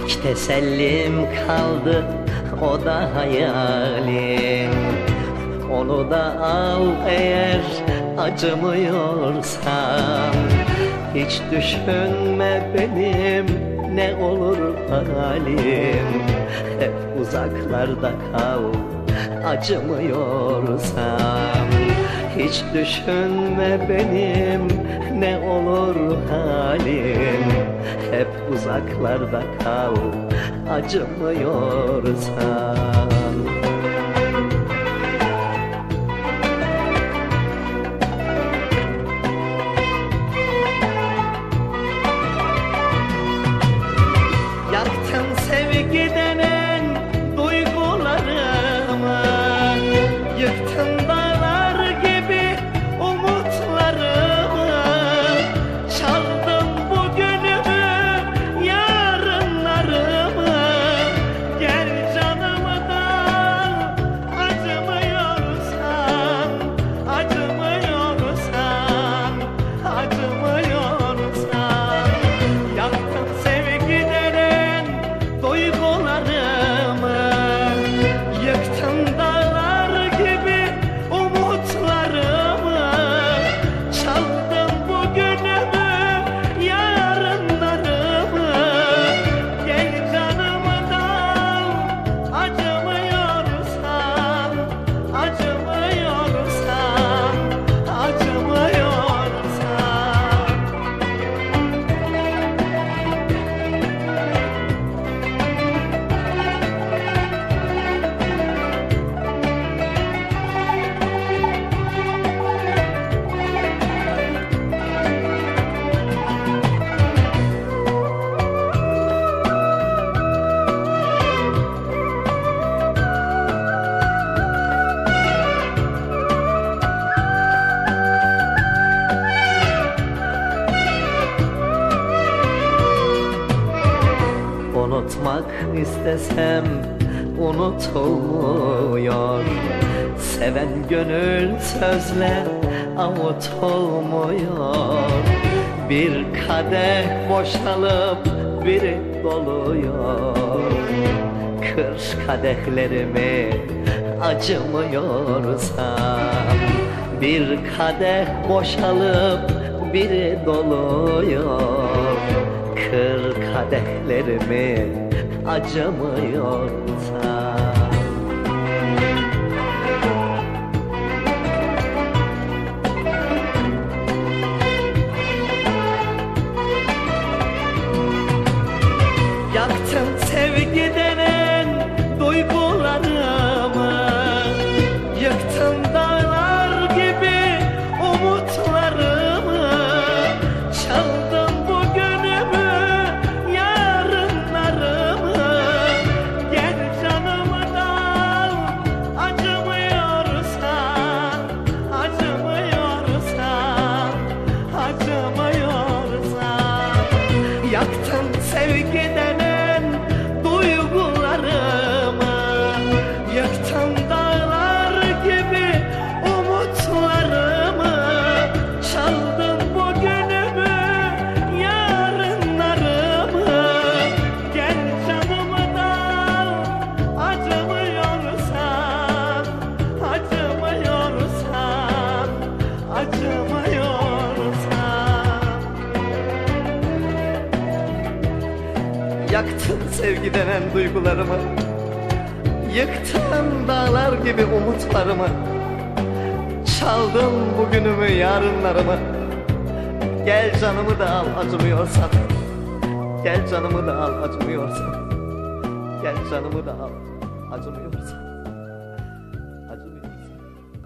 Tek tesellim kaldı, o da hayalim. Onu da al eğer acımıyorsan. Hiç düşünme benim ne olur halim. Hep uzaklarda kal acımıyorsan. Hiç düşünme benim ne olur halim. Hep uzaklarda kal acımıyorsan. Yaktın sevgi denen duygularımı, yıktın dağlar gibi umutlarımı. Çaldın bugünümü, yarınlarımı. Gel canımdan acımıyorsan, acımıyorsan, acımıyorsan. Yaktın sevgi denen duygularımı, yıktın dağlar gibi umutlarımı. Çaldın bugünümü, yarınlarımı. Gel canımdan acımıyorsan, acımıyorsan, acımıyorsan. Unutmak istesem unutulmuyor. Seven gönül sözle avutulmuyor. Bir kadeh boşalıp biri doluyor. Kır kadehlerimi acımıyorsam. Bir kadeh boşalıp biri doluyor. Kır kadehlerimi acımıyorsan. Yaktın sevgi denen duygularımı, yıktın dağlar gibi umutlarımı. Çaldın bugünümü, yarınlarımı. Gel canımdan acımıyorsan, acımıyorsan, acımıyorsan. Yaktın sevgi denen duygularımı, yıktın dağlar gibi umutlarımı. Çaldın bugünümü, yarınlarımı. Gel canımdan acımıyorsan, acımıyorsan, acımıyorsan. Yaktın sevgi denen duygularımı, yıktın dağlar gibi umutlarımı. Çaldın bugünümü, yarınlarımı. Gel canımı da al acımıyorsan. Gel canımı da al acımıyorsan. Gel canımı da al acımıyorsan.